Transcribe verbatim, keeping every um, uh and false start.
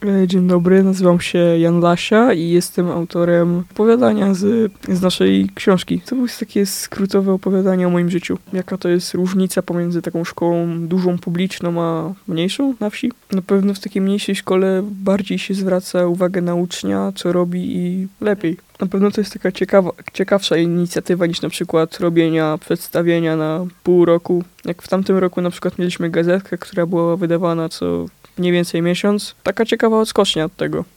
E, Dzień dobry, nazywam się Jan Lasia i jestem autorem opowiadania z, z naszej książki. To jest takie skrótowe opowiadanie o moim życiu. Jaka to jest różnica pomiędzy taką szkołą dużą, publiczną, a mniejszą na wsi? Na pewno w takiej mniejszej szkole bardziej się zwraca uwagę na ucznia, co robi i lepiej. Na pewno to jest taka ciekawa, ciekawsza inicjatywa niż na przykład robienia przedstawienia na pół roku. Jak w tamtym roku na przykład mieliśmy gazetkę, która była wydawana co mniej więcej miesiąc. Taka ciekawa odskocznia od tego.